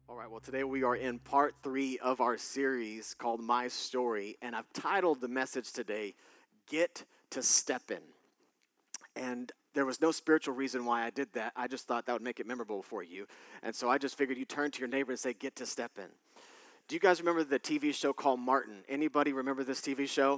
All right, well, today we are in part 3 of our series called My Story, and I've titled the message today, Get to Steppin'. And there was no spiritual reason why I did that. I just thought that would make it memorable for you. And so I just figured you turn to your neighbor and say, Get to Steppin'. Do you guys remember the TV show called Martin? Anybody remember this TV show?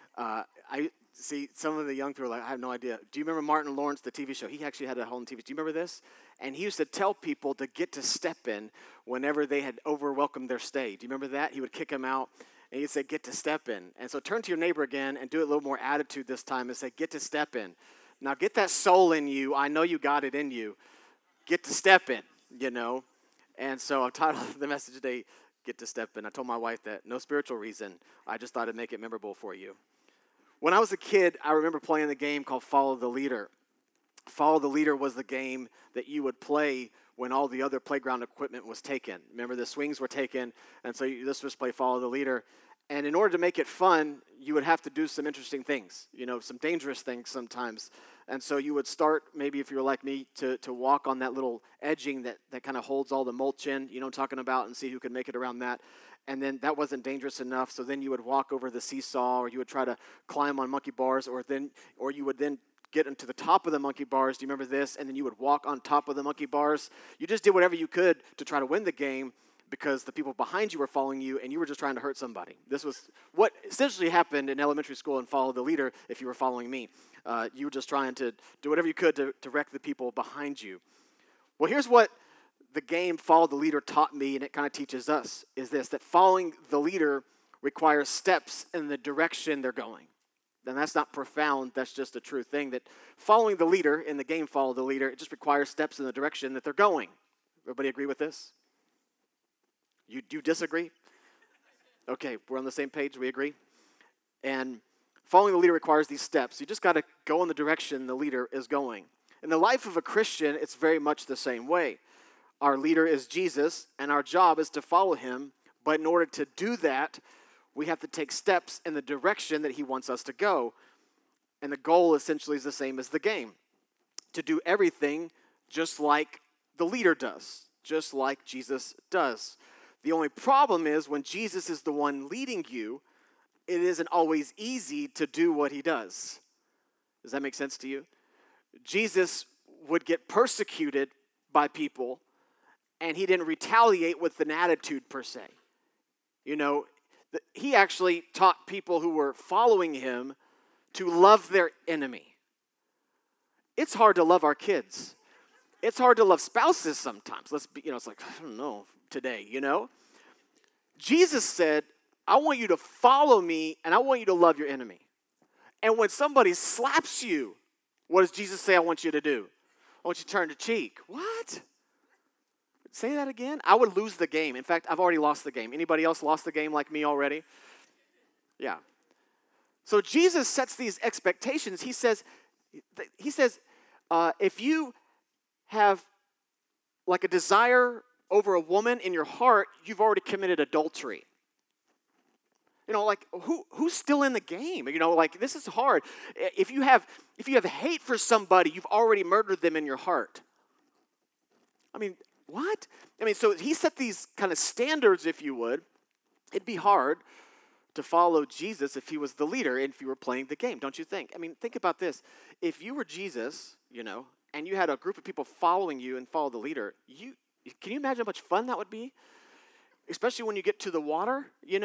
I see some of the young people are like, I have no idea. Do you remember Martin Lawrence, the TV show? He actually had a whole TV. Do you remember this? And he used to tell people to get to step in whenever they had overwhelmed their stay. Do you remember that? He would kick them out and he'd say, get to step in. And so turn to your neighbor again and do it a little more attitude this time and say, get to step in. Now get that soul in you. I know you got it in you. Get to step in. And so I've titled the message today, Get to Step In. I told my wife that no spiritual reason. I just thought it'd make it memorable for you. When I was a kid, I remember playing the game called Follow the Leader. Follow the Leader was the game that you would play when all the other playground equipment was taken. Remember, the swings were taken, and so this was play Follow the Leader. And in order to make it fun, you would have to do some interesting things, some dangerous things sometimes. And so you would start, maybe if you were like me, to walk on that little edging that kind of holds all the mulch in, I'm talking about, and see who can make it around that. And then that wasn't dangerous enough, so then you would walk over the seesaw, or you would try to climb on monkey bars, or you would then get into the top of the monkey bars. Do you remember this? And then you would walk on top of the monkey bars. You just did whatever you could to try to win the game because the people behind you were following you, and you were just trying to hurt somebody. This was what essentially happened in elementary school and Follow the Leader if you were following me. You were just trying to do whatever you could to wreck the people behind you. Well, here's what the game Follow the Leader taught me, and it kind of teaches us, is this, that following the leader requires steps in the direction they're going. And that's not profound, that's just a true thing, that following the leader in the game Follow the Leader, it just requires steps in the direction that they're going. Everybody agree with this? You do disagree? Okay, we're on the same page, we agree? And following the leader requires these steps. You just got to go in the direction the leader is going. In the life of a Christian, it's very much the same way. Our leader is Jesus, and our job is to follow him. But in order to do that, we have to take steps in the direction that he wants us to go. And the goal essentially is the same as the game. To do everything just like the leader does, just like Jesus does. The only problem is when Jesus is the one leading you, it isn't always easy to do what he does. Does that make sense to you? Jesus would get persecuted by people, and he didn't retaliate with an attitude per se. He actually taught people who were following him to love their enemy. It's hard to love our kids. It's hard to love spouses sometimes. It's like, I don't know, today, Jesus said, I want you to follow me, and I want you to love your enemy. And when somebody slaps you, what does Jesus say I want you to do? I want you to turn the cheek. What? Say that again? I would lose the game. In fact, I've already lost the game. Anybody else lost the game like me already? Yeah. So Jesus sets these expectations. He says, if you have like a desire over a woman in your heart, you've already committed adultery. Who's still in the game? This is hard. If you have hate for somebody, you've already murdered them in your heart. What? So he set these kind of standards, if you would. It'd be hard to follow Jesus if he was the leader and if you were playing the game, don't you think? Think about this. If you were Jesus, and you had a group of people following you and follow the leader, can you imagine how much fun that would be? Especially when you get to the water,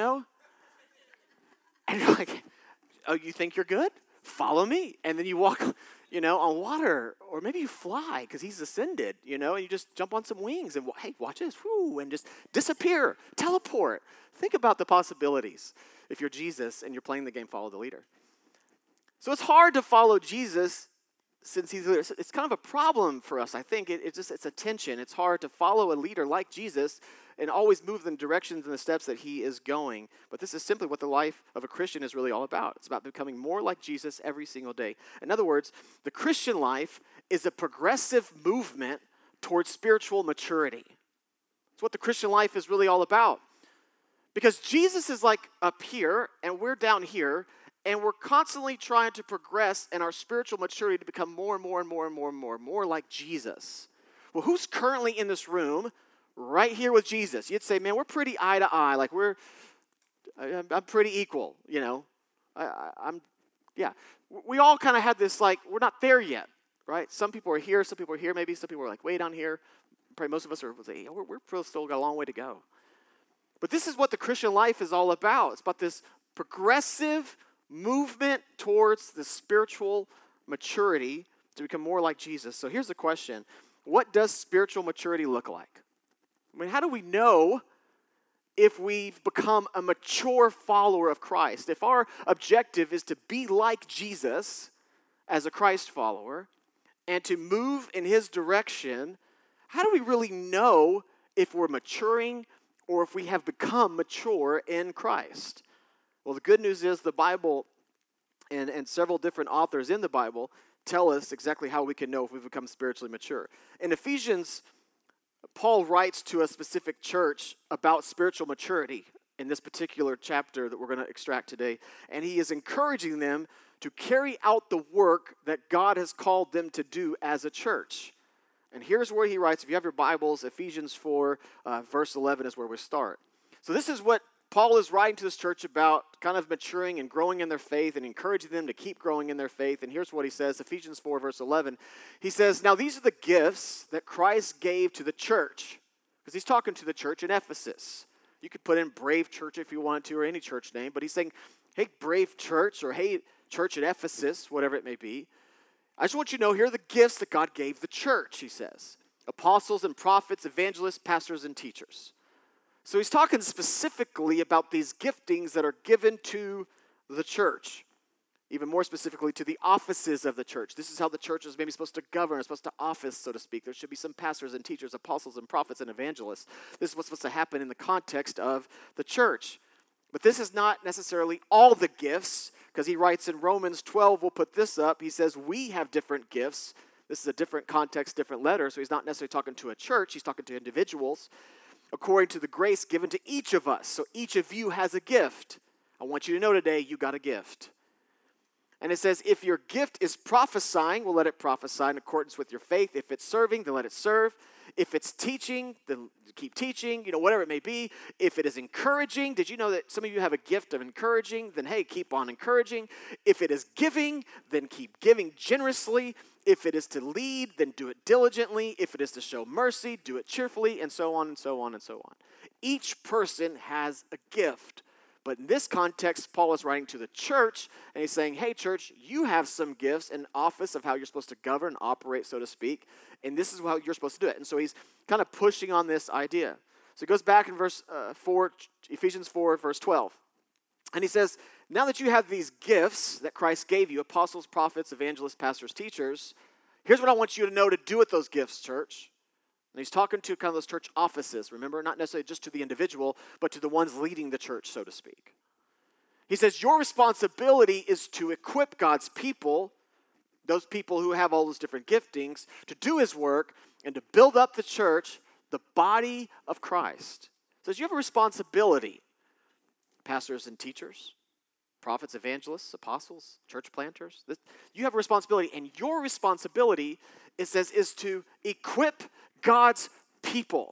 And you're like, oh, you think you're good? Follow me. And then you walk, on water. Or maybe you fly because he's ascended, and you just jump on some wings and, hey, watch this, whoo, and just disappear, teleport. Think about the possibilities if you're Jesus and you're playing the game Follow the Leader. So it's hard to follow Jesus since he's the leader. It's kind of a problem for us, I think. It's a tension. It's hard to follow a leader like Jesus and always move in the directions and the steps that he is going. But this is simply what the life of a Christian is really all about. It's about becoming more like Jesus every single day. In other words, the Christian life is a progressive movement towards spiritual maturity. It's what the Christian life is really all about. Because Jesus is like up here, and we're down here, and we're constantly trying to progress in our spiritual maturity to become more and more and more and more and more and more like Jesus. Well, who's currently in this room right here with Jesus, you'd say, man, we're pretty eye to eye. Like I'm pretty equal, you know. Yeah. We all kind of had this, like, we're not there yet, right? Some people are here, some people are here, maybe some people are like way down here. Probably most of us are, hey, we're still got a long way to go. But this is what the Christian life is all about. It's about this progressive movement towards the spiritual maturity to become more like Jesus. So here's the question. What does spiritual maturity look like? I mean, how do we know if we've become a mature follower of Christ? If our objective is to be like Jesus as a Christ follower and to move in his direction, how do we really know if we're maturing or if we have become mature in Christ? Well, the good news is the Bible and several different authors in the Bible tell us exactly how we can know if we've become spiritually mature. In Ephesians, Paul writes to a specific church about spiritual maturity in this particular chapter that we're going to extract today. And he is encouraging them to carry out the work that God has called them to do as a church. And here's where he writes, if you have your Bibles, Ephesians 4, verse 11 is where we start. So this is what Paul is writing to this church about, kind of maturing and growing in their faith and encouraging them to keep growing in their faith. And here's what he says, Ephesians 4, verse 11. He says, now these are the gifts that Christ gave to the church. Because he's talking to the church in Ephesus. You could put in Brave Church if you wanted to, or any church name. But he's saying, hey, Brave Church, or hey, Church at Ephesus, whatever it may be. I just want you to know, here are the gifts that God gave the church, he says. Apostles and prophets, evangelists, pastors, and teachers. So he's talking specifically about these giftings that are given to the church. Even more specifically, to the offices of the church. This is how the church is maybe supposed to govern, it's supposed to office, so to speak. There should be some pastors and teachers, apostles and prophets and evangelists. This is what's supposed to happen in the context of the church. But this is not necessarily all the gifts, because he writes in Romans 12, we'll put this up, he says we have different gifts. This is a different context, different letter, so he's not necessarily talking to a church, he's talking to individuals, according to the grace given to each of us. So each of you has a gift. I want you to know today, you got a gift. And it says, if your gift is prophesying, well, let it prophesy in accordance with your faith. If it's serving, then let it serve. If it's teaching, then keep teaching, whatever it may be. If it is encouraging, did you know that some of you have a gift of encouraging? Then, hey, keep on encouraging. If it is giving, then keep giving generously. If it is to lead, then do it diligently. If it is to show mercy, do it cheerfully, and so on and so on and so on. Each person has a gift. But in this context, Paul is writing to the church, and he's saying, hey, church, you have some gifts and office of how you're supposed to govern, operate, so to speak, and this is how you're supposed to do it. And so he's kind of pushing on this idea. So he goes back in verse 4, Ephesians 4, verse 12. And he says, now that you have these gifts that Christ gave you, apostles, prophets, evangelists, pastors, teachers, here's what I want you to know to do with those gifts, church. And he's talking to kind of those church offices, remember? Not necessarily just to the individual, but to the ones leading the church, so to speak. He says, your responsibility is to equip God's people, those people who have all those different giftings, to do his work and to build up the church, the body of Christ. He says, you have a responsibility, pastors and teachers, prophets, evangelists, apostles, church planters. You have a responsibility, and your responsibility, it says, is to equip God's people.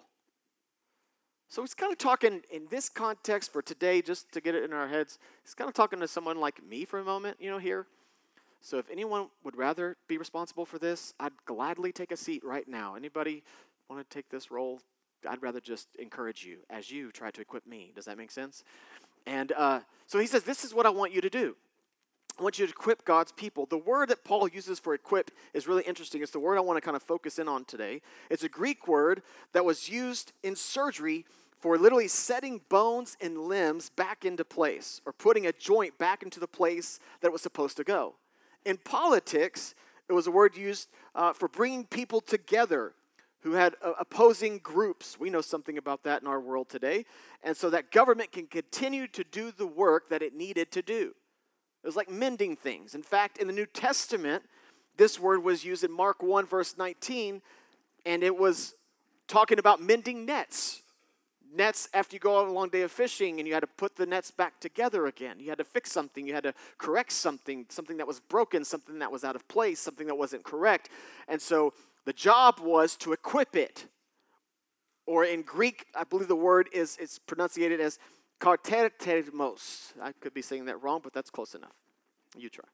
So he's kind of talking in this context for today, just to get it in our heads, he's kind of talking to someone like me for a moment, here. So if anyone would rather be responsible for this, I'd gladly take a seat right now. Anybody want to take this role? I'd rather just encourage you as you try to equip me. Does that make sense? And so he says, this is what I want you to do. I want you to equip God's people. The word that Paul uses for equip is really interesting. It's the word I want to kind of focus in on today. It's a Greek word that was used in surgery for literally setting bones and limbs back into place or putting a joint back into the place that it was supposed to go. In politics, it was a word used for bringing people together who had opposing groups. We know something about that in our world today. And so that government can continue to do the work that it needed to do. It was like mending things. In fact, in the New Testament, this word was used in Mark 1, verse 19, and it was talking about mending nets. Nets, after you go on a long day of fishing, and you had to put the nets back together again. You had to fix something. You had to correct something that was broken, something that was out of place, something that wasn't correct. And so the job was to equip it. Or in Greek, I believe the word it's pronunciated as katertermos. I could be saying that wrong, but that's close enough. You try.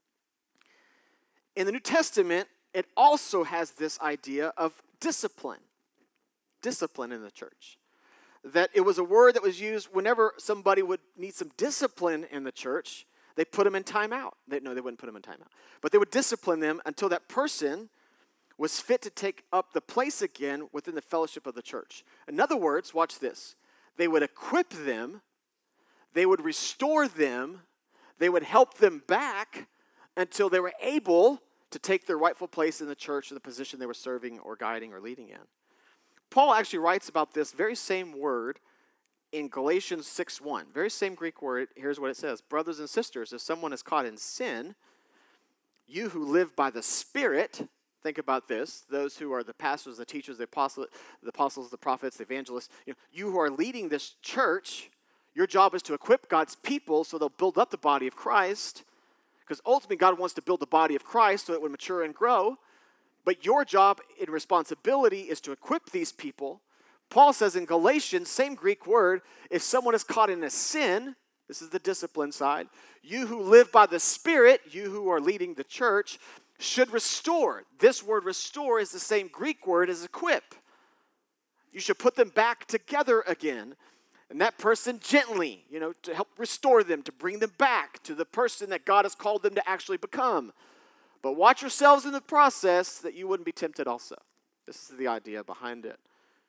In the New Testament, it also has this idea of discipline. Discipline in the church. That it was a word that was used whenever somebody would need some discipline in the church, they put them in timeout. They wouldn't put them in timeout. But they would discipline them until that person was fit to take up the place again within the fellowship of the church. In other words, watch this. They would equip them, they would restore them, they would help them back until they were able to take their rightful place in the church in the position they were serving or guiding or leading in. Paul actually writes about this very same word in Galatians 6:1. Very same Greek word. Here's what it says. Brothers and sisters, if someone is caught in sin, you who live by the Spirit, think about this, those who are the pastors, the teachers, the apostles, the prophets, the evangelists, you who are leading this church, your job is to equip God's people so they'll build up the body of Christ, because ultimately God wants to build the body of Christ so it would mature and grow. But your job and responsibility is to equip these people. Paul says in Galatians, same Greek word, if someone is caught in a sin, this is the discipline side, you who live by the Spirit, you who are leading the church, should restore. This word restore is the same Greek word as equip. You should put them back together again. And that person gently, to help restore them, to bring them back to the person that God has called them to actually become. But watch yourselves in the process that you wouldn't be tempted also. This is the idea behind it.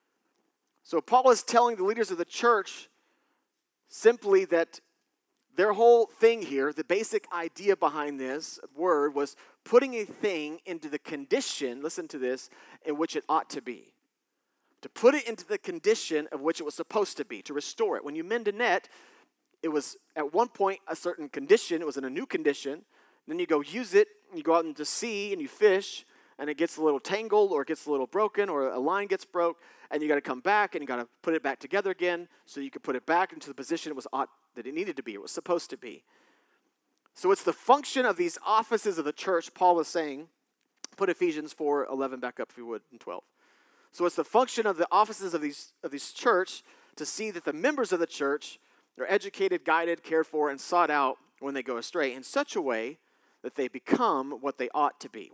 So Paul is telling the leaders of the church simply that their whole thing here, the basic idea behind this word was putting a thing into the condition, listen to this, in which it ought to be. To put it into the condition of which it was supposed to be, to restore it. When you mend a net, it was at one point a certain condition, it was in a new condition, then you go use it, and you go out into sea and you fish, and it gets a little tangled or it gets a little broken or a line gets broke, and you got to come back and you got to put it back together again so you can put it back into the position that it needed to be, it was supposed to be. So it's the function of these offices of the church, Paul is saying, put Ephesians 4:11 back up if you would, and 12. So it's the function of the offices of these church to see that the members of the church are educated, guided, cared for, and sought out when they go astray in such a way that they become what they ought to be,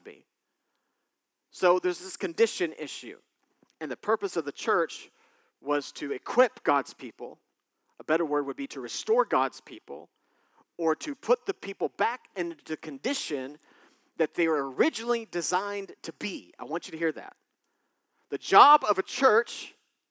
So there's this condition issue. And the purpose of the church was to equip God's people. A better word would be to restore God's people, or to put the people back into the condition that they were originally designed to be. I want you to hear that. The job of a church,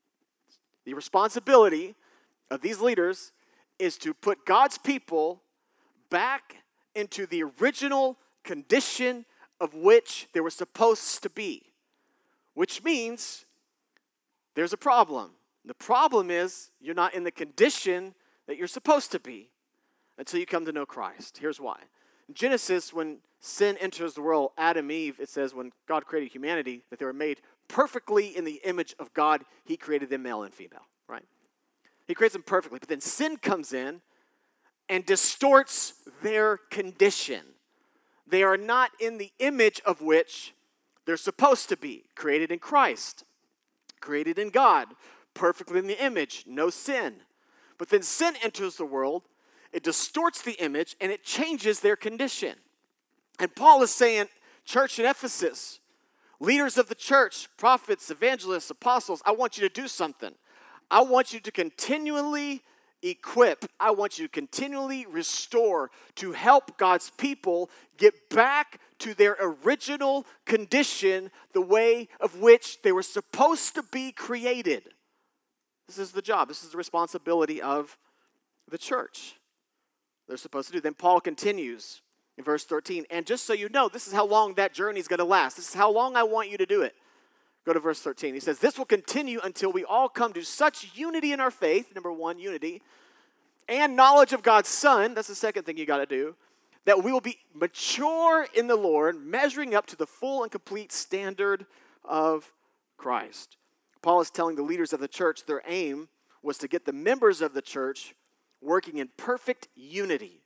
the responsibility of these leaders, is to put God's people back into the original condition of which they were supposed to be. Which means there's a problem. The problem is you're not in the condition that you're supposed to be until you come to know Christ. Here's why. In Genesis, when sin enters the world, Adam and Eve, it says when God created humanity, that they were made perfectly in the image of God. He created them male and female, right? He creates them perfectly. But then sin comes in and distorts their condition. They are not in the image of which they're supposed to be. Created in Christ. Created in God. Perfectly in the image. No sin. But then sin enters the world. It distorts the image and it changes their condition. And Paul is saying, church in Ephesus, leaders of the church, prophets, evangelists, apostles, I want you to do something. I want you to continually equip. I want you to continually restore to help God's people get back to their original condition, the way of which they were supposed to be created. This is the job. This is the responsibility of the church. They're supposed to do. Then Paul continues in verse 13. And just so you know, this is how long that journey is going to last. This is how long I want you to do it. Go to verse 13. He says, this will continue until we all come to such unity in our faith, number one, unity, and knowledge of God's Son, that's the second thing you got to do, that we will be mature in the Lord, measuring up to the full and complete standard of Christ. Paul is telling the leaders of the church their aim was to get the members of the church working in perfect unity.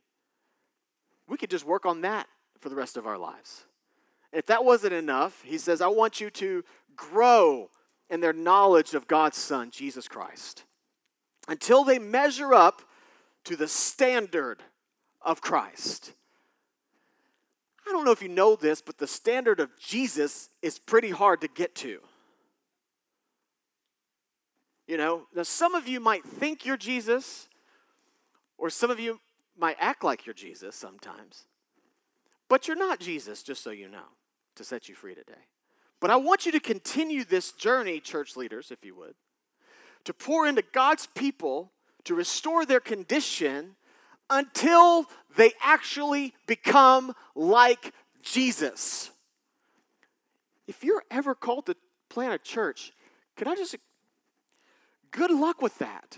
We could just work on that for the rest of our lives. If that wasn't enough, he says, I want you to grow in their knowledge of God's Son, Jesus Christ, until they measure up to the standard of Christ. I don't know if you know this, but the standard of Jesus is pretty hard to get to. You know, now some of you might think you're Jesus, or some of you might act like you're Jesus sometimes. But you're not Jesus, just so you know, to set you free today. But I want you to continue this journey, church leaders, if you would, to pour into God's people to restore their condition until they actually become like Jesus. If you're ever called to plant a church, good luck with that.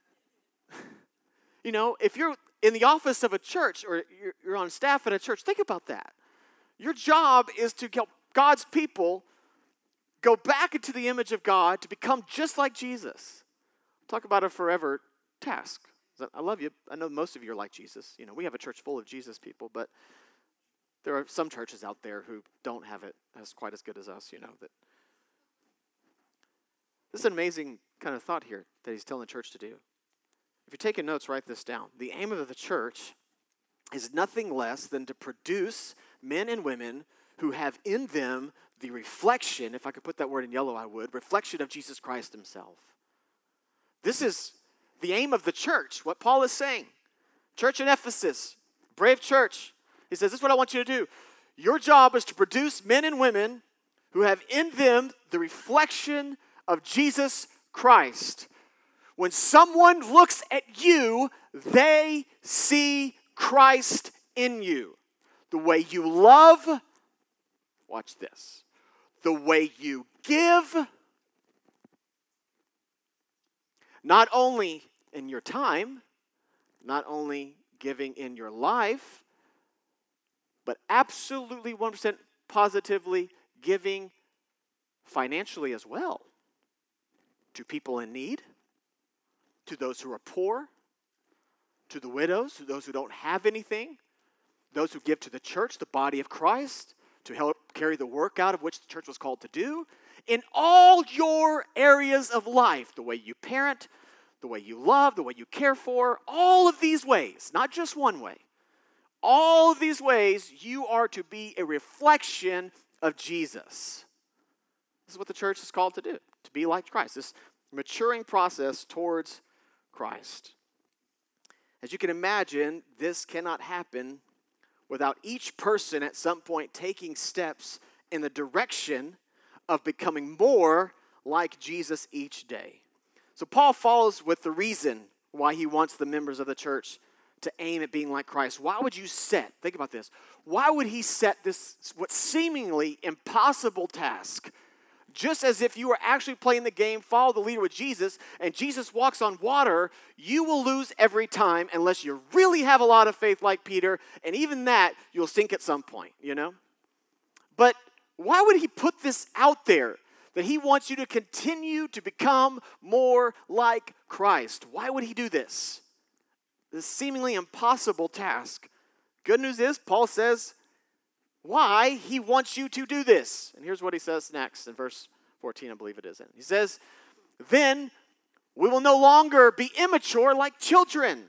You know, if you're in the office of a church or you're on staff at a church, think about that. Your job is to help God's people go back into the image of God to become just like Jesus. Talk about a forever task. I love you. I know most of you are like Jesus. You know, we have a church full of Jesus people, but there are some churches out there who don't have it as quite as good as us, you know. This is an amazing kind of thought here that he's telling the church to do. If you're taking notes, write this down. The aim of the church is nothing less than to produce men and women who have in them the reflection, if I could put that word in yellow, I would, reflection of Jesus Christ himself. This is the aim of the church, what Paul is saying. Church in Ephesus, brave church. He says, this is what I want you to do. Your job is to produce men and women who have in them the reflection of Jesus Christ. When someone looks at you, they see Christ in you. The way you love, watch this, the way you give, not only in your time, not only giving in your life, but absolutely 100% positively giving financially as well to people in need, to those who are poor, to the widows, to those who don't have anything, those who give to the church, the body of Christ, to help carry the work out of which the church was called to do. In all your areas of life, the way you parent, the way you love, the way you care for, all of these ways, not just one way, all of these ways you are to be a reflection of Jesus. This is what the church is called to do, to be like Christ, this maturing process towards Christ. As you can imagine, this cannot happen without each person at some point taking steps in the direction of becoming more like Jesus each day. So Paul follows with the reason why he wants the members of the church to aim at being like Christ. Why would you think about this, why would he set this, what seemingly impossible task? Just as if you were actually playing the game, follow the leader with Jesus, and Jesus walks on water, you will lose every time unless you really have a lot of faith like Peter, and even that, you'll sink at some point, you know? But why would he put this out there, that he wants you to continue to become more like Christ? Why would he do this? This seemingly impossible task. Good news is, Paul says, why he wants you to do this. And here's what he says next in verse 14, I believe it is. He says, then we will no longer be immature like children.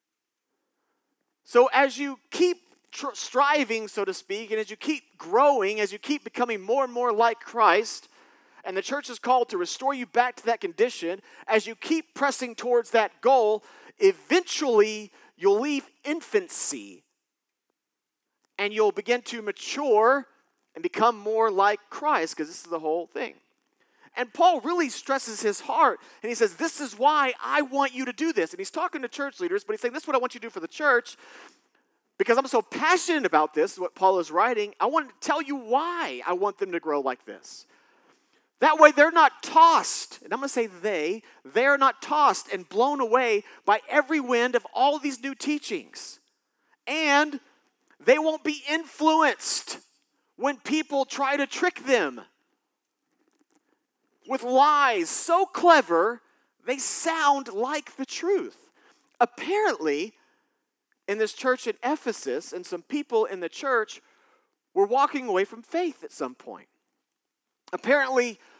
So as you keep striving, so to speak, and as you keep growing, as you keep becoming more and more like Christ, and the church is called to restore you back to that condition, as you keep pressing towards that goal, eventually you'll leave infancy and you'll begin to mature and become more like Christ, because this is the whole thing. And Paul really stresses his heart, and he says, this is why I want you to do this. And he's talking to church leaders, but he's saying, this is what I want you to do for the church, because I'm so passionate about this, what Paul is writing. I want to tell you why I want them to grow like this. That way they're not tossed, and I'm going to say they're not tossed and blown away by every wind of all of these new teachings. And they won't be influenced when people try to trick them with lies so clever they sound like the truth. Apparently, in this church in Ephesus, and some people in the church were walking away from faith at some point. Apparently,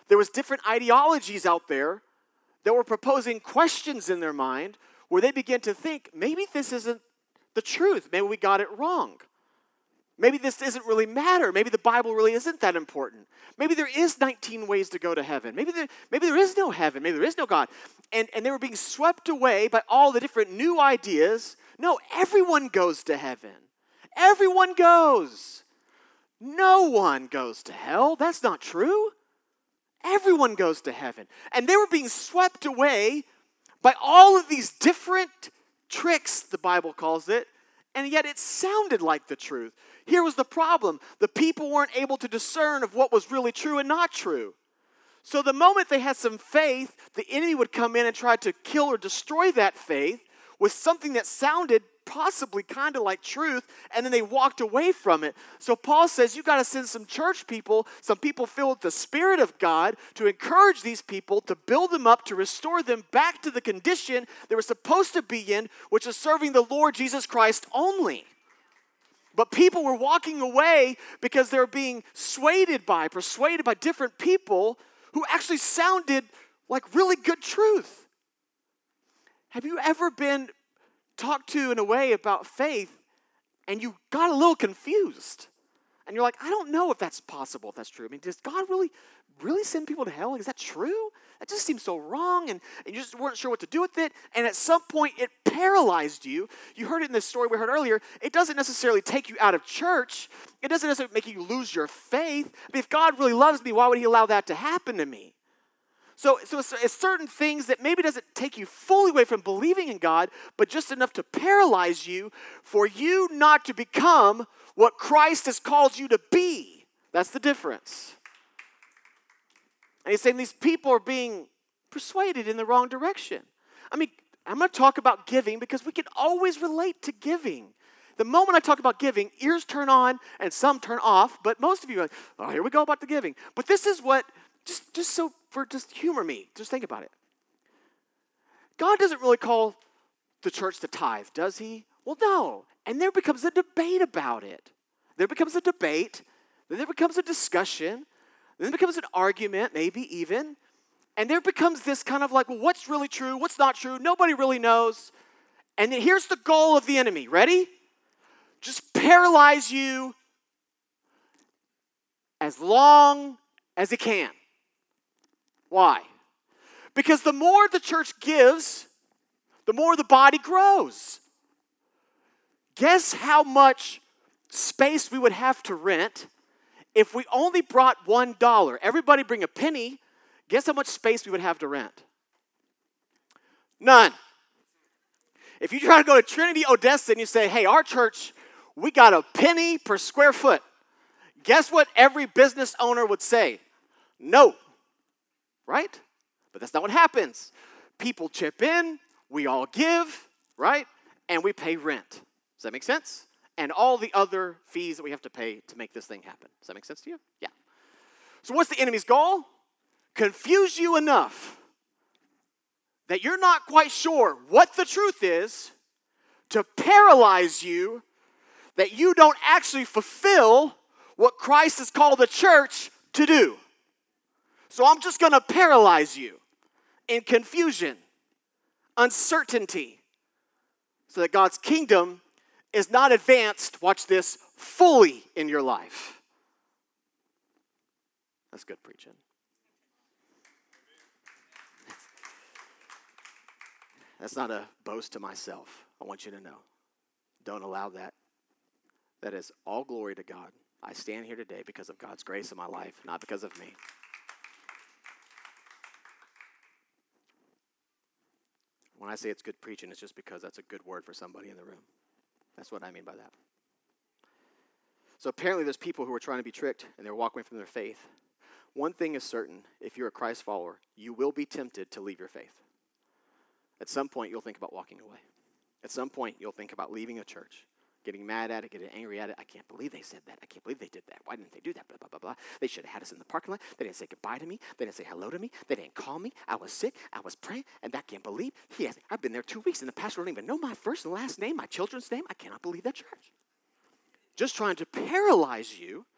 There was different ideologies out there that were proposing questions in their mind where they began to think, maybe this isn't the truth. Maybe we got it wrong. Maybe this doesn't really matter. Maybe the Bible really isn't that important. Maybe there is 19 ways to go to heaven. Maybe there is no heaven. Maybe there is no God. And they were being swept away by all the different new ideas. No, everyone goes to heaven. Everyone goes. No one goes to hell. That's not true. Everyone goes to heaven. And they were being swept away by all of these different tricks, the Bible calls it, and yet it sounded like the truth. Here was the problem. The people weren't able to discern of what was really true and not true. So the moment they had some faith, the enemy would come in and try to kill or destroy that faith with something that sounded possibly kind of like truth, and then they walked away from it. So Paul says you got to send some church people, some people filled with the Spirit of God, to encourage these people, to build them up, to restore them back to the condition they were supposed to be in, which is serving the Lord Jesus Christ only. But people were walking away because they were being persuaded by different people who actually sounded like really good truth. Have you ever been talked to in a way about faith and you got a little confused? And you're like, I don't know if that's possible, if that's true. I mean, does God really send people to hell? Like, is that true? That just seems so wrong, and you just weren't sure what to do with it. And at some point, it paralyzed you. You heard it in this story we heard earlier. It doesn't necessarily take you out of church. It doesn't necessarily make you lose your faith. I mean, if God really loves me, why would he allow that to happen to me? So it's certain things that maybe doesn't take you fully away from believing in God, but just enough to paralyze you for you not to become what Christ has called you to be. That's the difference. And he's saying these people are being persuaded in the wrong direction. I mean, I'm going to talk about giving because we can always relate to giving. The moment I talk about giving, ears turn on and some turn off, but most of you are like, oh, here we go about the giving. But this is what, just humor me, just think about it. God doesn't really call the church to tithe, does he? Well, no. And there becomes a debate about it. There becomes a debate, then there becomes a discussion, then there becomes an argument, maybe even, and there becomes this kind of like, well, what's really true, what's not true, nobody really knows. And then here's the goal of the enemy, ready? Just paralyze you as long as he can. Why? Because the more the church gives, the more the body grows. Guess how much space we would have to rent if we only brought $1? Everybody bring a penny. Guess how much space we would have to rent? None. If you try to go to Trinity, Odessa, and you say, hey, our church, we got a penny per square foot. Guess what every business owner would say? No. Right? But that's not what happens. People chip in, we all give, right? And we pay rent. Does that make sense? And all the other fees that we have to pay to make this thing happen. Does that make sense to you? Yeah. So what's the enemy's goal? Confuse you enough that you're not quite sure what the truth is, to paralyze you that you don't actually fulfill what Christ has called the church to do. So I'm just going to paralyze you in confusion, uncertainty, so that God's kingdom is not advanced, watch this, fully in your life. That's good preaching. That's not a boast to myself. I want you to know. Don't allow that. That is all glory to God. I stand here today because of God's grace in my life, not because of me. When I say it's good preaching, it's just because that's a good word for somebody in the room. That's what I mean by that. So apparently there's people who are trying to be tricked and they're walking away from their faith. One thing is certain, if you're a Christ follower, you will be tempted to leave your faith. At some point, you'll think about walking away. At some point, you'll think about leaving a church, getting mad at it, getting angry at it. I can't believe they said that. I can't believe they did that. Why didn't they do that? Blah, blah, blah, blah. They should have had us in the parking lot. They didn't say goodbye to me. They didn't say hello to me. They didn't call me. I was sick. I was praying, and I can't believe. I've been there 2 weeks, and the pastor don't even know my first and last name, my children's name. I cannot believe that church. Just trying to paralyze you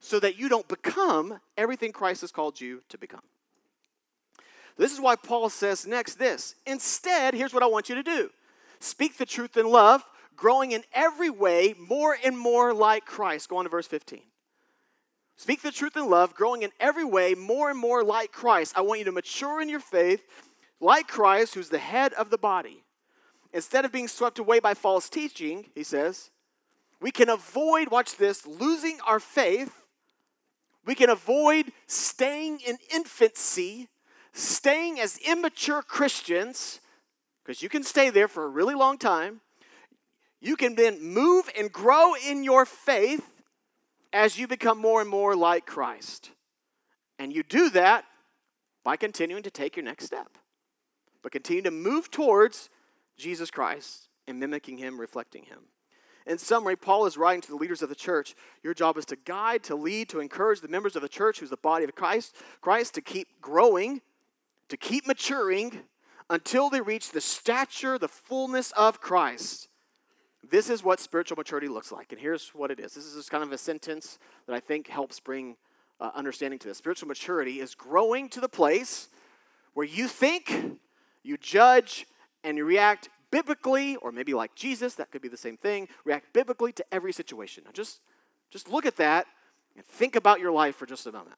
so that you don't become everything Christ has called you to become. This is why Paul says next this. Instead, here's what I want you to do. Speak the truth in love, growing in every way more and more like Christ. Go on to verse 15. Speak the truth in love, growing in every way more and more like Christ. I want you to mature in your faith like Christ, who's the head of the body. Instead of being swept away by false teaching, he says, we can avoid, watch this, losing our faith. We can avoid staying in infancy, staying as immature Christians, because you can stay there for a really long time. You can then move and grow in your faith as you become more and more like Christ. And you do that by continuing to take your next step. But continue to move towards Jesus Christ and mimicking him, reflecting him. In summary, Paul is writing to the leaders of the church. Your job is to guide, to lead, to encourage the members of the church, who's the body of Christ, to keep growing, to keep maturing until they reach the stature, the fullness of Christ. This is what spiritual maturity looks like. And here's what it is. This is just kind of a sentence that I think helps bring understanding to this. Spiritual maturity is growing to the place where you think, you judge, and you react biblically, or maybe like Jesus, that could be the same thing, react biblically to every situation. Now just look at that and think about your life for just a moment.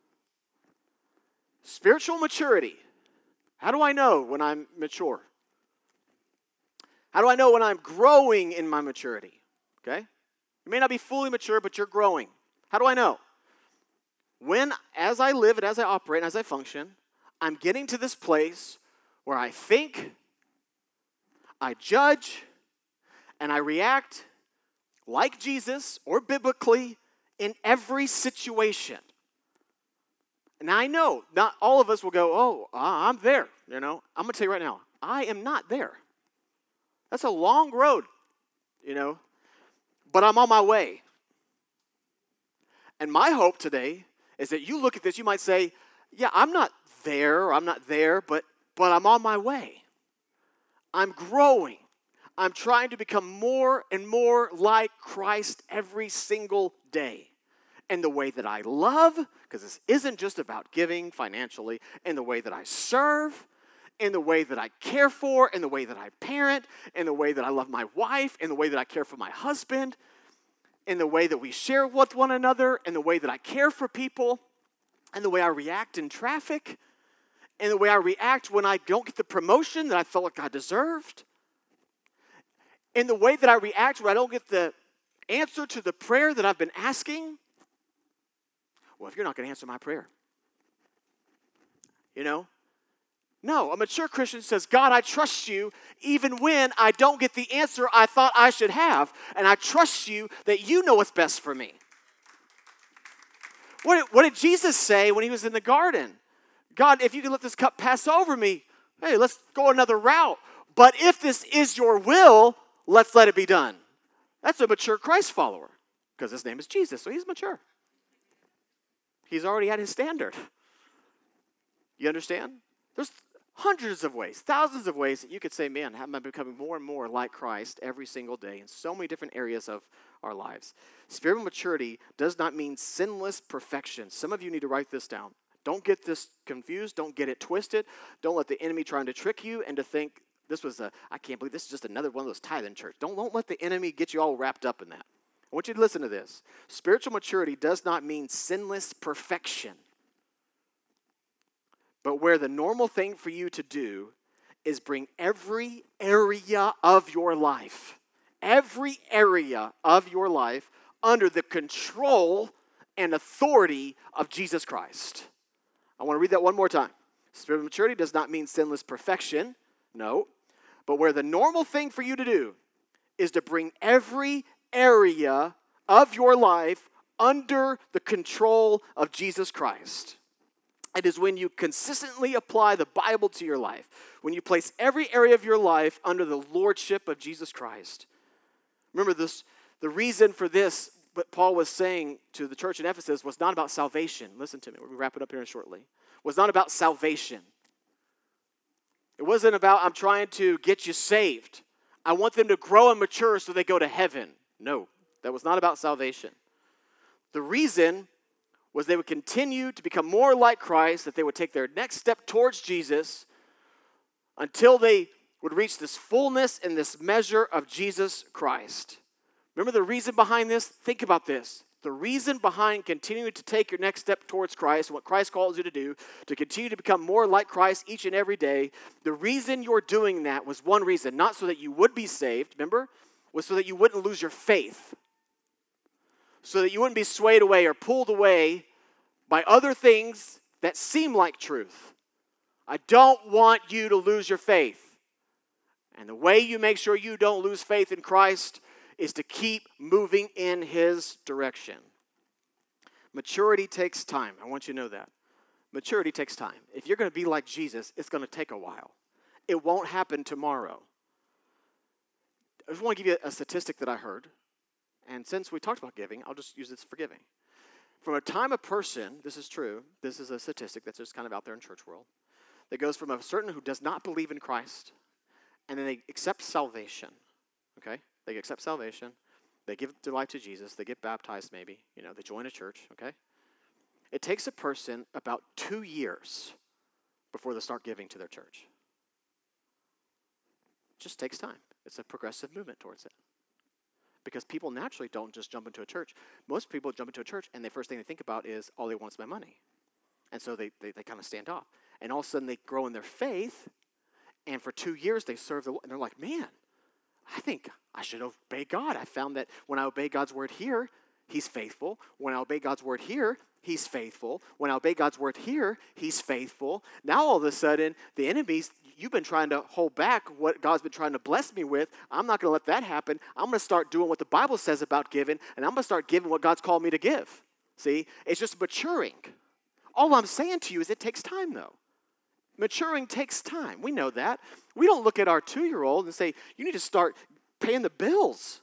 Spiritual maturity. How do I know when I'm mature? How do I know when I'm growing in my maturity? Okay? You may not be fully mature, but you're growing. How do I know? When, as I live and as I operate and as I function, I'm getting to this place where I think, I judge, and I react like Jesus or biblically in every situation. And I know not all of us will go, oh, I'm there. I'm going to tell you right now, I am not there. That's a long road, but I'm on my way. And my hope today is that you look at this, you might say, yeah, I'm not there, or I'm not there, but I'm on my way. I'm growing. I'm trying to become more and more like Christ every single day. And the way that I love, because this isn't just about giving financially, and the way that I serve, in the way that I care for, in the way that I parent, in the way that I love my wife, in the way that I care for my husband, in the way that we share with one another, in the way that I care for people, in the way I react in traffic, in the way I react when I don't get the promotion that I felt like I deserved, in the way that I react when I don't get the answer to the prayer that I've been asking. Well, if you're not going to answer my prayer, No, a mature Christian says, God, I trust you even when I don't get the answer I thought I should have. And I trust you that you know what's best for me. What did Jesus say when he was in the garden? God, if you can let this cup pass over me, hey, let's go another route. But if this is your will, let's let it be done. That's a mature Christ follower, because his name is Jesus, so he's mature. He's already at his standard. You understand? There's hundreds of ways, thousands of ways that you could say, man, am I becoming more and more like Christ every single day in so many different areas of our lives. Spiritual maturity does not mean sinless perfection. Some of you need to write this down. Don't get this confused. Don't get it twisted. Don't let the enemy trying to trick you and to think I can't believe this is just another one of those tithing church. Don't let the enemy get you all wrapped up in that. I want you to listen to this. Spiritual maturity does not mean sinless perfection. But where the normal thing for you to do is bring every area of your life under the control and authority of Jesus Christ. I want to read that one more time. Spiritual maturity does not mean sinless perfection, no. But where the normal thing for you to do is to bring every area of your life under the control of Jesus Christ. It is when you consistently apply the Bible to your life, when you place every area of your life under the lordship of Jesus Christ. Remember this, the reason for this, what Paul was saying to the church in Ephesus was not about salvation. Listen to me, we'll wrap it up here shortly. Was not about salvation. It wasn't about, I'm trying to get you saved. I want them to grow and mature so they go to heaven. No, that was not about salvation. The reason was they would continue to become more like Christ, that they would take their next step towards Jesus until they would reach this fullness and this measure of Jesus Christ. Remember the reason behind this? Think about this. The reason behind continuing to take your next step towards Christ, what Christ calls you to do, to continue to become more like Christ each and every day, the reason you're doing that was one reason, not so that you would be saved, remember? Was so that you wouldn't lose your faith. So that you wouldn't be swayed away or pulled away by other things that seem like truth. I don't want you to lose your faith. And the way you make sure you don't lose faith in Christ is to keep moving in His direction. Maturity takes time. I want you to know that. Maturity takes time. If you're going to be like Jesus, it's going to take a while. It won't happen tomorrow. I just want to give you a statistic that I heard. And since we talked about giving, I'll just use this for giving. From a time a person, this is true, this is a statistic that's just kind of out there in church world, that goes from a certain who does not believe in Christ, and then they accept salvation, okay? They accept salvation, they give their life to Jesus, they get baptized maybe, they join a church, okay? It takes a person about 2 years before they start giving to their church. It just takes time. It's a progressive movement towards it. Because people naturally don't just jump into a church. Most people jump into a church and the first thing they think about is, all they want is my money. And so they kind of stand off. And all of a sudden they grow in their faith, and for 2 years they serve the Lord. And they're like, man, I think I should obey God. I found that when I obey God's word here, He's faithful. When I obey God's word here, He's faithful. When I obey God's word here, He's faithful. Now all of a sudden, the enemies, you've been trying to hold back what God's been trying to bless me with. I'm not going to let that happen. I'm going to start doing what the Bible says about giving, and I'm going to start giving what God's called me to give. See, it's just maturing. All I'm saying to you is it takes time, though. Maturing takes time. We know that. We don't look at our 2-year-old and say, you need to start paying the bills.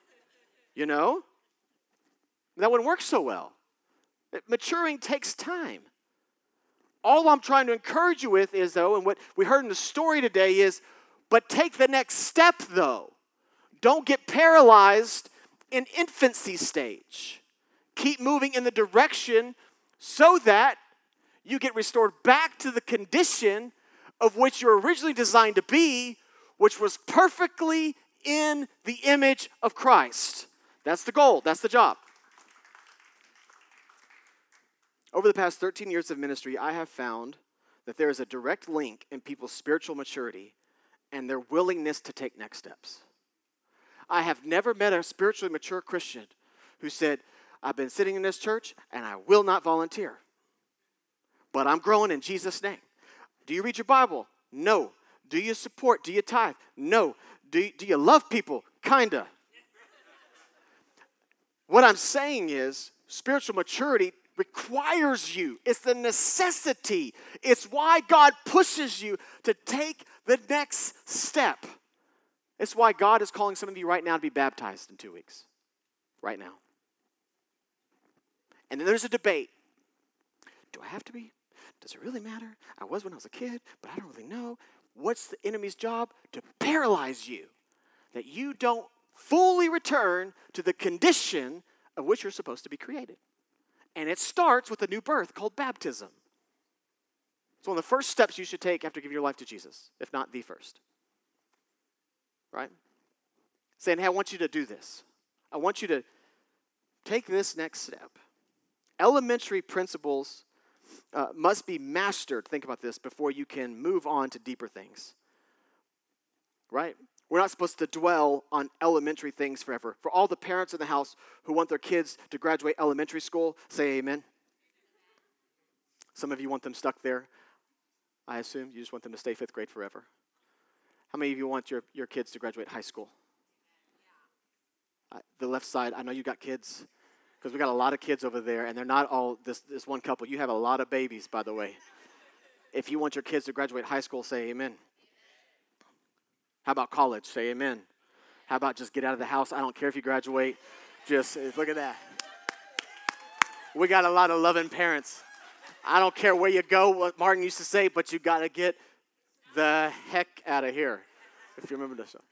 That wouldn't work so well. Maturing takes time. All I'm trying to encourage you with is, though, and what we heard in the story today is, but take the next step, though. Don't get paralyzed in infancy stage. Keep moving in the direction so that you get restored back to the condition of which you're originally designed to be, which was perfectly in the image of Christ. That's the goal. That's the job. Over the past 13 years of ministry, I have found that there is a direct link in people's spiritual maturity and their willingness to take next steps. I have never met a spiritually mature Christian who said, I've been sitting in this church and I will not volunteer, but I'm growing in Jesus' name. Do you read your Bible? No. Do you support? Do you tithe? No. Do you love people? Kinda. What I'm saying is spiritual maturity requires you. It's the necessity. It's why God pushes you to take the next step. It's why God is calling some of you right now to be baptized in 2 weeks. Right now. And then there's a debate. Do I have to be? Does it really matter? I was when I was a kid, but I don't really know. What's the enemy's job? To paralyze you. That you don't fully return to the condition of which you're supposed to be created. And it starts with a new birth called baptism. It's one of the first steps you should take after giving your life to Jesus, if not the first. Right? Saying, hey, I want you to do this. I want you to take this next step. Elementary principles must be mastered, think about this, before you can move on to deeper things. Right? We're not supposed to dwell on elementary things forever. For all the parents in the house who want their kids to graduate elementary school, say amen. Some of you want them stuck there. I assume you just want them to stay 5th grade forever. How many of you want your kids to graduate high school? The left side, I know you got kids, because we got a lot of kids over there, and they're not all this one couple. You have a lot of babies, by the way. If you want your kids to graduate high school, say amen. How about college? Say amen. How about just get out of the house? I don't care if you graduate. Just look at that. We got a lot of loving parents. I don't care where you go, what Martin used to say, but you got to get the heck out of here. If you remember this one.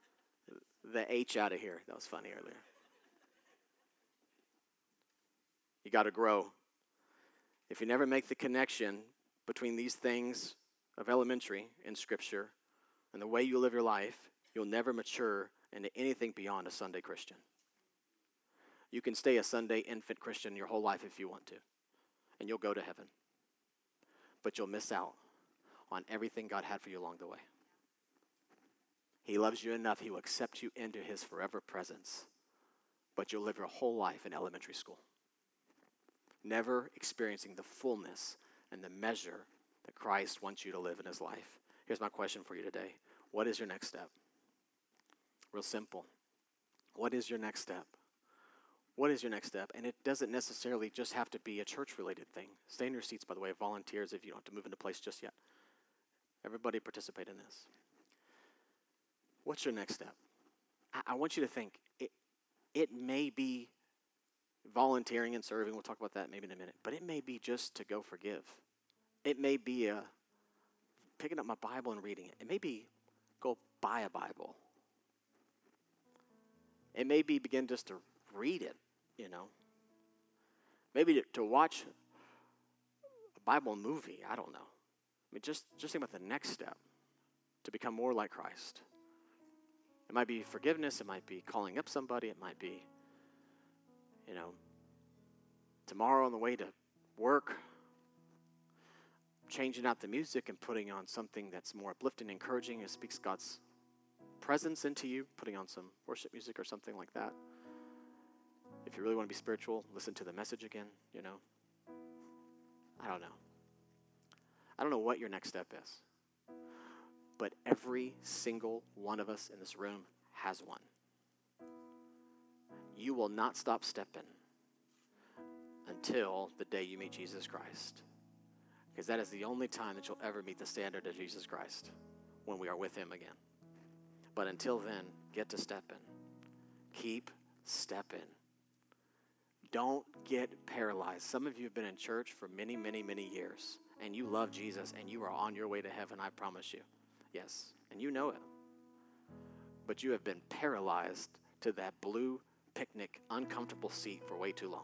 The H out of here. That was funny earlier. You got to grow. If you never make the connection between these things of elementary in Scripture and the way you live your life, you'll never mature into anything beyond a Sunday Christian. You can stay a Sunday infant Christian your whole life if you want to, and you'll go to heaven. But you'll miss out on everything God had for you along the way. He loves you enough, he will accept you into his forever presence, but you'll live your whole life in elementary school, never experiencing the fullness and the measure that Christ wants you to live in his life. Here's my question for you today. What is your next step? Real simple. What is your next step? What is your next step? And it doesn't necessarily just have to be a church-related thing. Stay in your seats, by the way, volunteers, if you don't have to move into place just yet. Everybody participate in this. What's your next step? I want you to think, it may be volunteering and serving. We'll talk about that maybe in a minute. But it may be just to go forgive. It may be picking up my Bible and reading it. It may be go buy a Bible. It may be begin just to read it, Maybe to watch a Bible movie. I don't know. I mean, just think about the next step to become more like Christ. It might be forgiveness. It might be calling up somebody. It might be, tomorrow on the way to work, changing out the music and putting on something that's more uplifting, encouraging, and speaks God's presence into you, putting on some worship music or something like that. If you really want to be spiritual, listen to the message again, I don't know. I don't know what your next step is. But every single one of us in this room has one. You will not stop stepping until the day you meet Jesus Christ. Because that is the only time that you'll ever meet the standard of Jesus Christ, when we are with him again. But until then, get to stepping. Keep stepping. Don't get paralyzed. Some of you have been in church for many, many, many years, and you love Jesus, and you are on your way to heaven, I promise you. Yes, and you know it. But you have been paralyzed to that blue picnic, uncomfortable seat for way too long.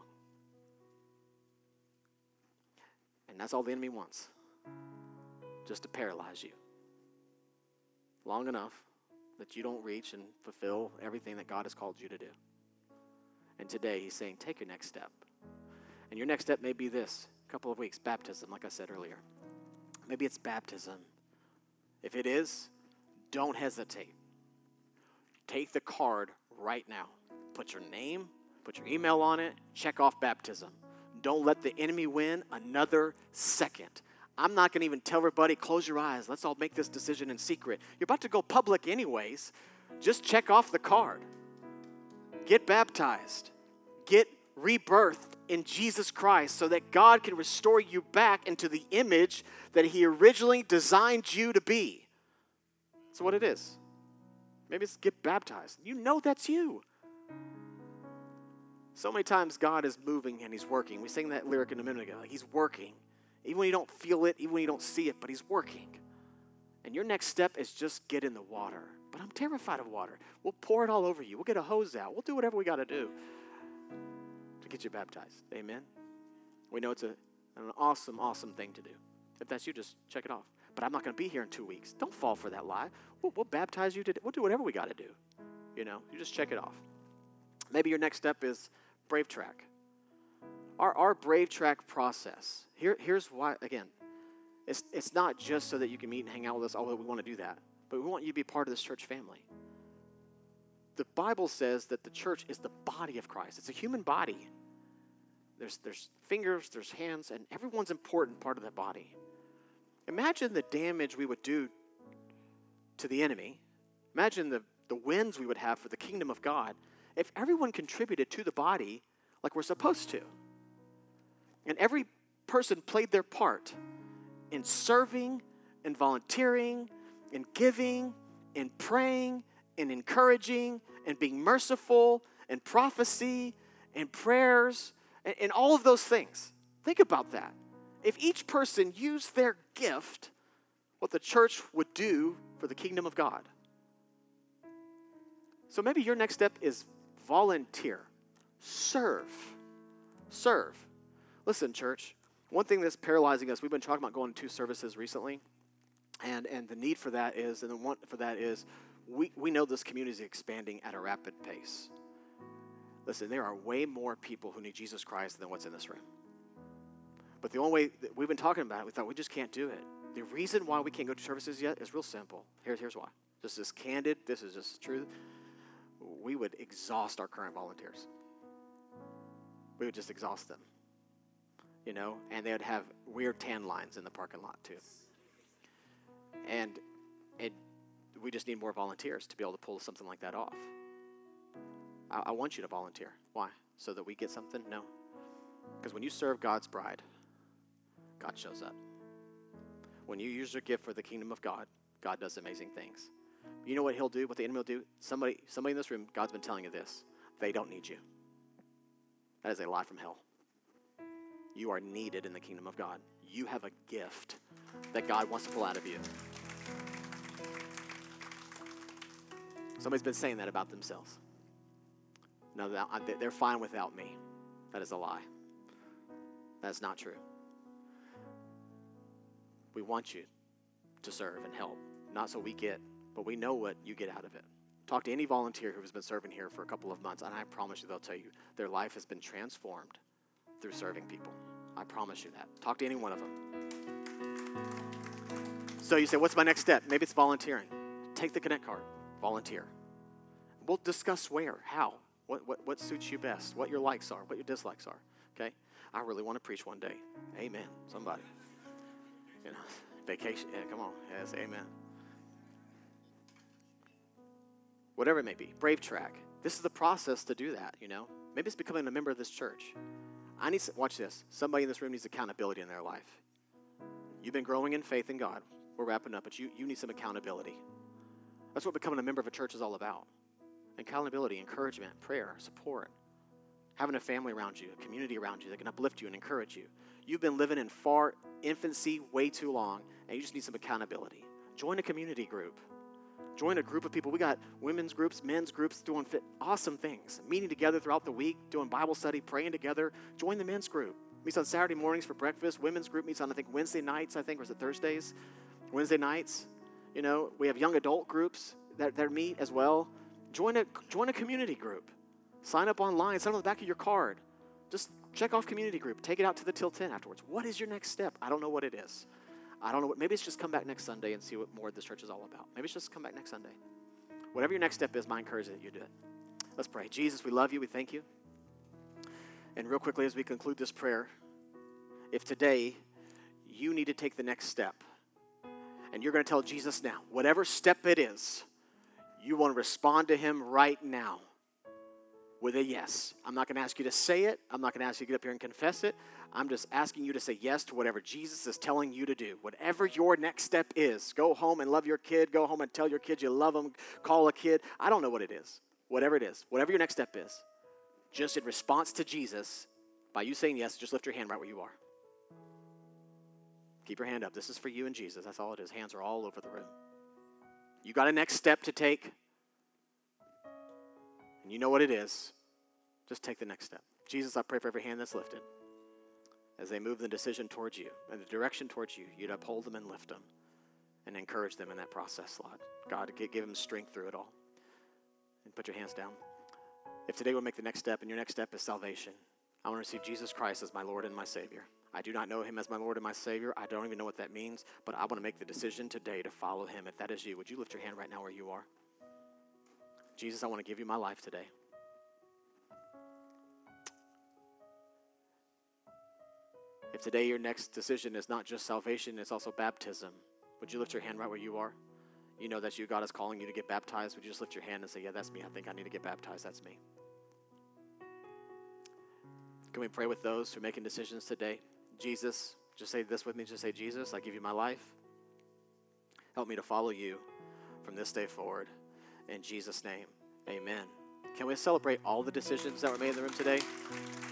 And that's all the enemy wants, just to paralyze you long enough that you don't reach and fulfill everything that God has called you to do. And today he's saying, take your next step. And your next step may be this, a couple of weeks, baptism, like I said earlier. Maybe it's baptism. If it is, don't hesitate. Take the card right now. Put your name, put your email on it, check off baptism. Don't let the enemy win another second. I'm not going to even tell everybody, close your eyes. Let's all make this decision in secret. You're about to go public anyways. Just check off the card. Get baptized. Get rebirthed in Jesus Christ so that God can restore you back into the image that he originally designed you to be. That's what it is. Maybe it's get baptized. You know that's you. So many times God is moving and he's working. We sang that lyric a minute ago. He's working. Even when you don't feel it, even when you don't see it, but he's working. And your next step is just get in the water. But I'm terrified of water. We'll pour it all over you. We'll get a hose out. We'll do whatever we got to do to get you baptized. Amen? We know it's an awesome, awesome thing to do. If that's you, just check it off. But I'm not going to be here in 2 weeks. Don't fall for that lie. We'll baptize you today. We'll do whatever we got to do. You just check it off. Maybe your next step is Brave Track. Our Brave Track process. Here's why, again, it's not just so that you can meet and hang out with us, although we want to do that. But we want you to be part of this church family. The Bible says that the church is the body of Christ. It's a human body. There's fingers, there's hands, and everyone's an important part of that body. Imagine the damage we would do to the enemy. Imagine the wins we would have for the kingdom of God if everyone contributed to the body like we're supposed to. And every person played their part in serving, in volunteering, in giving, in praying, in encouraging, in being merciful, in prophecy, in prayers, and all of those things. Think about that. If each person used their gift, what the church would do for the kingdom of God. So maybe your next step is volunteer. Serve. Listen, church, one thing that's paralyzing us, we've been talking about going to 2 services recently, and the need for that is, and the want for that is, we know this community is expanding at a rapid pace. Listen, there are way more people who need Jesus Christ than what's in this room. But the only way that we've been talking about it, we thought we just can't do it. The reason why we can't go to services yet is real simple. Here's why. This is candid. This is just truth. We would exhaust our current volunteers. We would just exhaust them. And they would have weird tan lines in the parking lot too. And we just need more volunteers to be able to pull something like that off. I want you to volunteer. Why? So that we get something? No. Because when you serve God's bride, God shows up. When you use your gift for the kingdom of God, God does amazing things. You know what he'll do, what the enemy will do? Somebody in this room, God's been telling you this. They don't need you. That is a lie from hell. You are needed in the kingdom of God. You have a gift that God wants to pull out of you. Somebody's been saying that about themselves. No, they're fine without me. That is a lie. That is not true. We want you to serve and help. Not so we get, but we know what you get out of it. Talk to any volunteer who's been serving here for a couple of months, and I promise you they'll tell you their life has been transformed through serving people. I promise you that. Talk to any one of them. So you say, what's my next step? Maybe it's volunteering. Take the Connect card. Volunteer. We'll discuss where, how, what suits you best, what your likes are, what your dislikes are. Okay? I really want to preach one day. Amen. Somebody. Vacation. Yeah, come on. Yes, amen. Whatever it may be. Brave Track. This is the process to do that, Maybe it's becoming a member of this church. Watch this. Somebody in this room needs accountability in their life. You've been growing in faith in God. We're wrapping up, but you need some accountability. That's what becoming a member of a church is all about. Accountability, encouragement, prayer, support. Having a family around you, a community around you that can uplift you and encourage you. You've been living in far infancy way too long, and you just need some accountability. Join a community group. Join a group of people. We got women's groups, men's groups doing awesome things. Meeting together throughout the week, doing Bible study, praying together. Join the men's group. Meets on Saturday mornings for breakfast. Women's group meets on, Wednesday nights, or is it Thursdays? Wednesday nights. We have young adult groups that meet as well. Join a community group. Sign up online. Sign up on the back of your card. Just check off community group. Take it out to the till 10 afterwards. What is your next step? I don't know what it is. I don't know. Maybe it's just come back next Sunday and see what more this church is all about. Maybe it's just come back next Sunday. Whatever your next step is, my encouragement that you do it. Let's pray. Jesus, we love you. We thank you. And real quickly as we conclude this prayer, if today you need to take the next step, and you're going to tell Jesus now, whatever step it is, you want to respond to him right now with a yes. I'm not going to ask you to say it. I'm not going to ask you to get up here and confess it. I'm just asking you to say yes to whatever Jesus is telling you to do. Whatever your next step is, go home and love your kid. Go home and tell your kids you love them. Call a kid. I don't know what it is. Whatever it is, whatever your next step is, just in response to Jesus, by you saying yes, just lift your hand right where you are. Keep your hand up. This is for you and Jesus. That's all it is. Hands are all over the room. You got a next step to take, and you know what it is. Just take the next step. Jesus, I pray for every hand that's lifted. As they move the decision towards you, and the direction towards you, you'd uphold them and lift them and encourage them in that process, Lord. God, give them strength through it all. And put your hands down. If today we'll make the next step, and your next step is salvation, I want to receive Jesus Christ as my Lord and my Savior. I do not know him as my Lord and my Savior. I don't even know what that means, but I want to make the decision today to follow him. If that is you, would you lift your hand right now where you are? Jesus, I want to give you my life today. If today your next decision is not just salvation, it's also baptism, would you lift your hand right where you are? You know that's you. God is calling you to get baptized. Would you just lift your hand and say, yeah, that's me. I think I need to get baptized. That's me. Can we pray with those who are making decisions today? Jesus, just say this with me. Just say, Jesus, I give you my life. Help me to follow you from this day forward. In Jesus' name, amen. Can we celebrate all the decisions that were made in the room today?